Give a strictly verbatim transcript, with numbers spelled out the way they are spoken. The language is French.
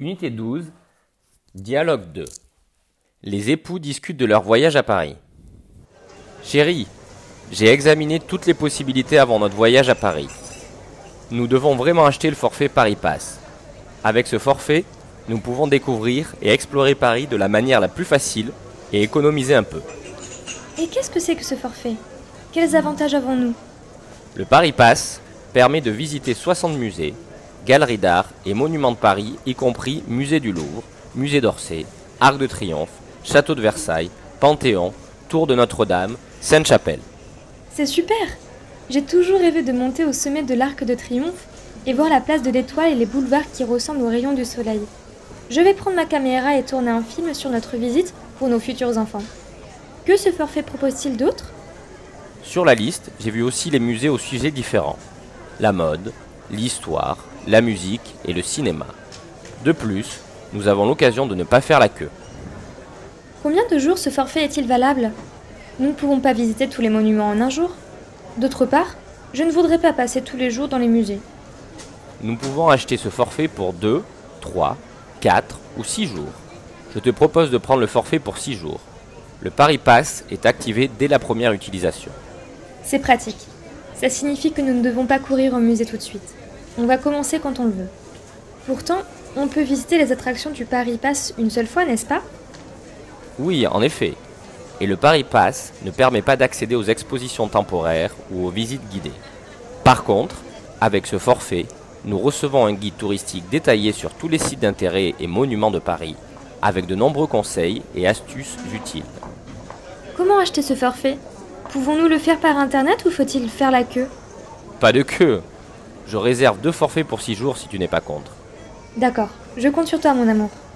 Unité douze, Dialogue deux. Les époux discutent de leur voyage à Paris. Chérie, j'ai examiné toutes les possibilités avant notre voyage à Paris. Nous devons vraiment acheter le forfait Paris Pass. Avec ce forfait, nous pouvons découvrir et explorer Paris de la manière la plus facile et économiser un peu. Et qu'est-ce que c'est que ce forfait? Quels avantages avons-nous? Le Paris Pass permet de visiter soixante musées, galeries d'art et monuments de Paris, y compris musée du Louvre, musée d'Orsay, Arc de Triomphe, Château de Versailles, Panthéon, Tour de Notre-Dame, Sainte-Chapelle. C'est super! J'ai toujours rêvé de monter au sommet de l'Arc de Triomphe et voir la place de l'Étoile et les boulevards qui ressemblent aux rayons du soleil. Je vais prendre ma caméra et tourner un film sur notre visite pour nos futurs enfants. Que ce forfait propose-t-il d'autre? Sur la liste, j'ai vu aussi les musées aux sujets différents. La mode, l'histoire, la musique et le cinéma. De plus, nous avons l'occasion de ne pas faire la queue. Combien de jours ce forfait est-il valable? Nous ne pouvons pas visiter tous les monuments en un jour. D'autre part, je ne voudrais pas passer tous les jours dans les musées. Nous pouvons acheter ce forfait pour deux, trois, quatre ou six jours. Je te propose de prendre le forfait pour six jours. Le Paris Pass est activé dès la première utilisation. C'est pratique. Ça signifie que nous ne devons pas courir au musée tout de suite. On va commencer quand on le veut. Pourtant, on peut visiter les attractions du Paris Pass une seule fois, n'est-ce pas? Oui, en effet. Et le Paris Pass ne permet pas d'accéder aux expositions temporaires ou aux visites guidées. Par contre, avec ce forfait, nous recevons un guide touristique détaillé sur tous les sites d'intérêt et monuments de Paris, avec de nombreux conseils et astuces utiles. Comment acheter ce forfait? Pouvons-nous le faire par internet ou faut-il faire la queue? Pas de queue. Je réserve deux forfaits pour six jours si tu n'es pas contre. D'accord, je compte sur toi mon amour.